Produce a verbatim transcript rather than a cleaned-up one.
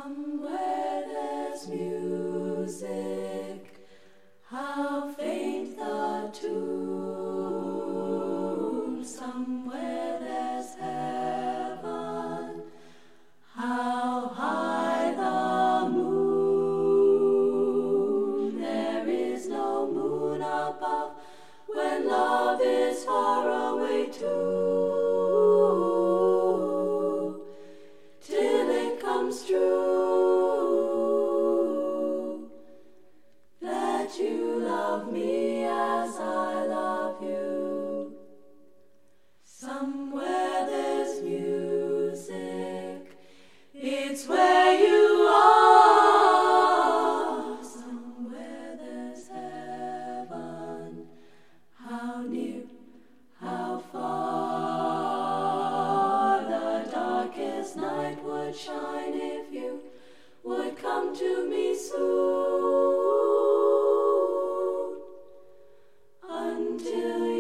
Somewhere there's music, how faint the tune. Somewhere there's heaven, how high the moon. There is no moon above when love is far away too, till it comes true that you love me as I love you. Somewhere there's music, it's where you are. Somewhere there's heaven, how near, how far. The darkest night would shine if you would come to me soon, until